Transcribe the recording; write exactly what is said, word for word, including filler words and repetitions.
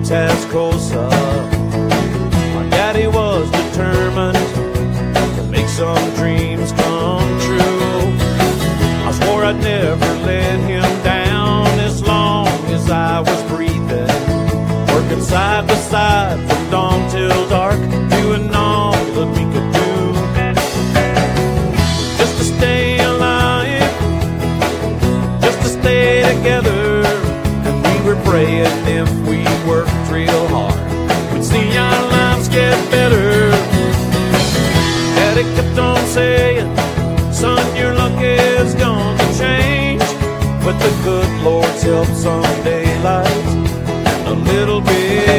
Tascosa. My daddy was determined to make some dreams come true. I swore I'd never let him down as long as I was breathing, working side by side from dawn till dark, doing all that we could do just to stay alive, just to stay together. And we were praying if we worked real hard, we'd see our lives get better. Daddy kept on saying, son, your luck is gonna change with the good Lord's help someday, light and a little bit